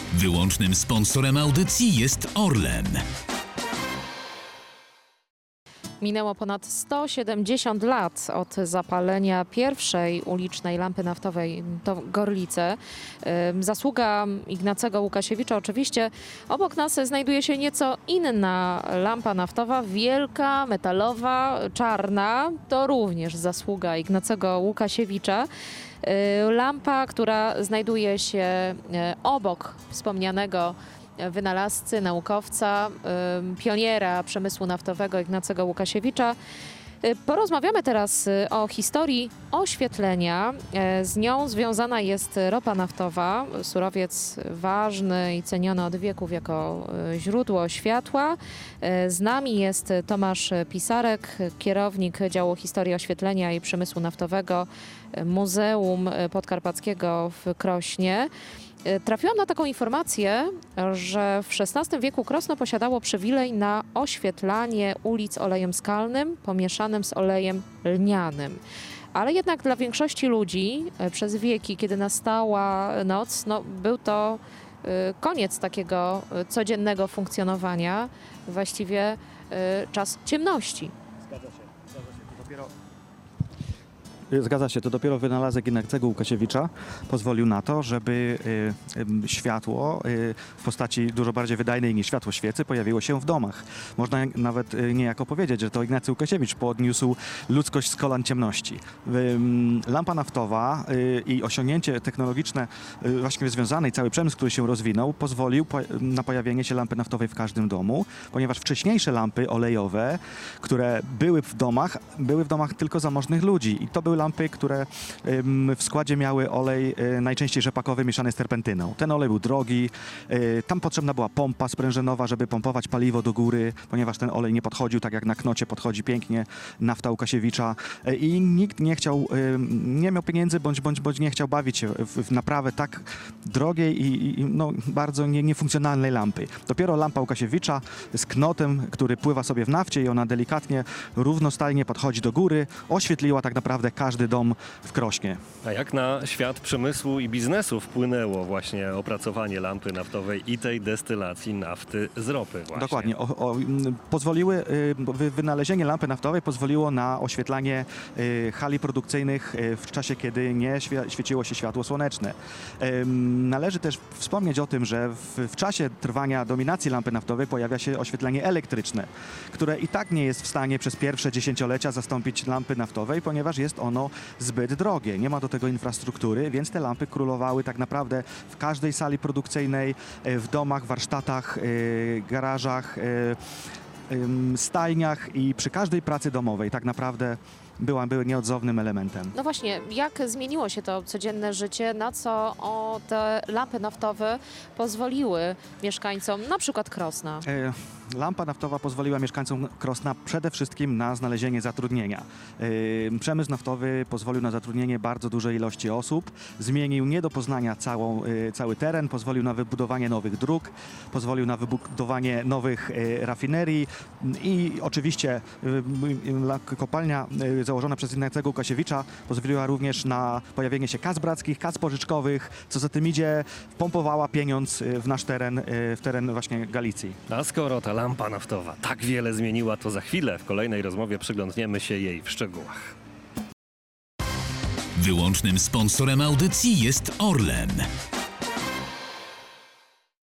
Wyłącznym sponsorem audycji jest Orlen. Minęło ponad 170 lat od zapalenia pierwszej ulicznej lampy naftowej w Gorlice. Zasługa Ignacego Łukasiewicza oczywiście. Obok nas znajduje się nieco inna lampa naftowa, wielka, metalowa, czarna. To również zasługa Ignacego Łukasiewicza. Lampa, która znajduje się obok wspomnianego wynalazcy, naukowca, pioniera przemysłu naftowego Ignacego Łukasiewicza. Porozmawiamy teraz o historii oświetlenia. Z nią związana jest ropa naftowa, surowiec ważny i ceniony od wieków jako źródło światła. Z nami jest Tomasz Pisarek, kierownik działu historii oświetlenia i przemysłu naftowego Muzeum Podkarpackiego w Krośnie. Trafiłam na taką informację, że w XVI wieku Krosno posiadało przywilej na oświetlanie ulic olejem skalnym pomieszanym z olejem lnianym. Ale jednak dla większości ludzi przez wieki, kiedy nastała noc, był to koniec takiego codziennego funkcjonowania, właściwie czas ciemności. Zgadza się, to dopiero wynalazek Ignacego Łukasiewicza pozwolił na to, żeby światło w postaci dużo bardziej wydajnej niż światło świecy pojawiło się w domach. Można nawet niejako powiedzieć, że to Ignacy Łukasiewicz podniósł ludzkość z kolan ciemności. Lampa naftowa i osiągnięcie technologiczne właśnie związane i cały przemysł, który się rozwinął, pozwolił na pojawienie się lampy naftowej w każdym domu, ponieważ wcześniejsze lampy olejowe, które były w domach tylko zamożnych ludzi i to były lampy, które w składzie miały olej najczęściej rzepakowy mieszany z terpentyną. Ten olej był drogi, tam potrzebna była pompa sprężynowa, żeby pompować paliwo do góry, ponieważ ten olej nie podchodził tak jak na knocie podchodzi pięknie nafta Łukasiewicza i nikt nie miał pieniędzy bądź nie chciał bawić się w naprawę tak drogiej i bardzo niefunkcjonalnej lampy. Dopiero lampa Łukasiewicza z knotem, który pływa sobie w nafcie i ona delikatnie, równostajnie podchodzi do góry, oświetliła tak naprawdę każdy dom w Krośnie. A jak na świat przemysłu i biznesu wpłynęło właśnie opracowanie lampy naftowej i tej destylacji nafty z ropy właśnie? Dokładnie. Wynalezienie lampy naftowej pozwoliło na oświetlanie hali produkcyjnych w czasie, kiedy nie świeciło się światło słoneczne. Należy też wspomnieć o tym, że w czasie trwania dominacji lampy naftowej pojawia się oświetlenie elektryczne, które i tak nie jest w stanie przez pierwsze dziesięciolecia zastąpić lampy naftowej, ponieważ jest ono zbyt drogie. Nie ma do tego infrastruktury, więc te lampy królowały tak naprawdę w każdej sali produkcyjnej, w domach, warsztatach, garażach, stajniach i przy każdej pracy domowej tak naprawdę były nieodzownym elementem. No właśnie, jak zmieniło się to codzienne życie, na co te lampy naftowe pozwoliły mieszkańcom na przykład Krosna? Lampa naftowa pozwoliła mieszkańcom Krosna przede wszystkim na znalezienie zatrudnienia. Przemysł naftowy pozwolił na zatrudnienie bardzo dużej ilości osób, zmienił nie do poznania cały teren, pozwolił na wybudowanie nowych dróg, pozwolił na wybudowanie nowych rafinerii i oczywiście kopalnia założona przez Ignacego Łukasiewicza pozwoliła również na pojawienie się kas brackich, kas pożyczkowych, co za tym idzie, pompowała pieniądz w nasz teren, w teren właśnie Galicji. A skoro ta lampa naftowa tak wiele zmieniła, to za chwilę w kolejnej rozmowie przyglądniemy się jej w szczegółach. Wyłącznym sponsorem audycji jest Orlen.